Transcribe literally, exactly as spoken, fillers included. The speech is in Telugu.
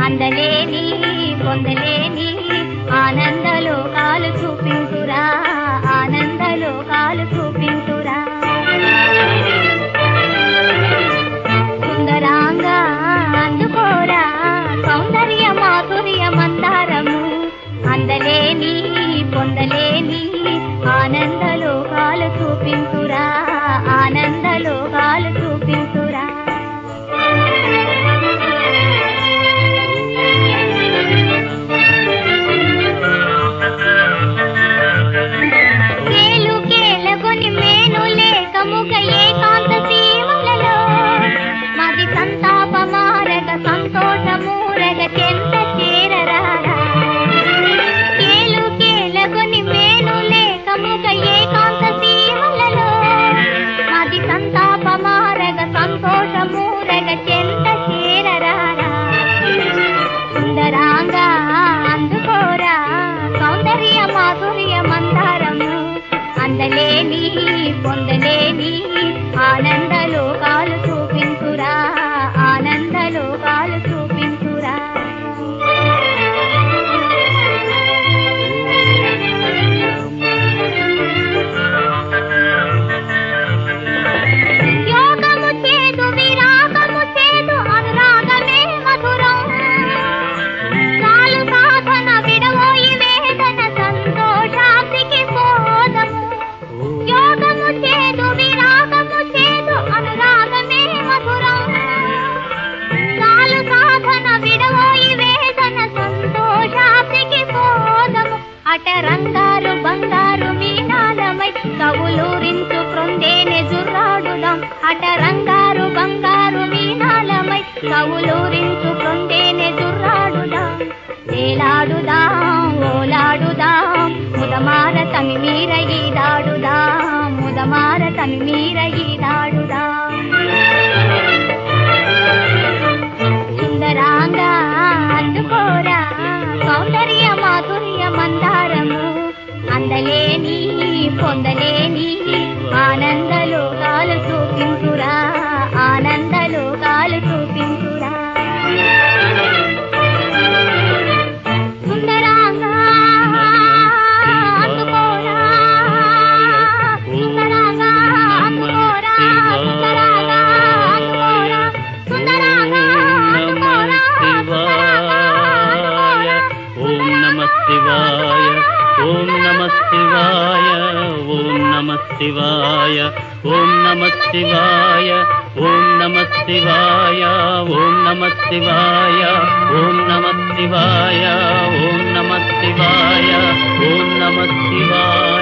అందలేని పొందలేని ఆనందలోకాలు చూపించురా, ఆనందలోకాలు చూపించురా. సుందరాంగా అందుకోరా సౌందర్య మాధుర్య మందారము, అందలేని పొందలేని ఆనందలోకాలు చూపించురా, ఆనందలోకాలు చూపించురా. సుందరాంగా అందుకోరా సౌందర్య మాధుర్య మందారము, అందలేని పొందలేని ఆనందలోకాలు చూపించురా, ఆనందలోకాలు చూపించురా. అటరంగారు బంగారు మీనాలమై కవులూరించు క్రొందేనే జుర్రాడుదాం, అటరంగారు బంగారు మీనాలమై కవులూరించు క్రొందేనే జుర్రాడుదాం. వేలాడుదాం ఓలాడుదాం ముదమార తమి మీర ఈదాడుదాం, ముదమార తమి మీర ఈదాడుదాం. సుందరాంగా అందుకోరా సౌందర్య మాధుర్య మందారము, అందలేని పొందలేని ఆనందలోకాలు చూపించురా, ఆనందలోకాలు చూపించురా. సుందరాంగా అందుకోరా, సుందరాంగా అందుకోరా, సుందరాంగా అందుకోరా, సుందరాంగా అందుకోరా, సుందరాంగా అందుకోరా. ఓం నమః శివాయ, ఓం నమః శివాయ, ఓం నమః శివాయ, ఓం నమః శివాయ, ఓం నమః శివాయ, ఓం నమః శివాయ, ఓం నమః శివాయ, ఓం నమః శివాయ, ఓం నమః శివాయ.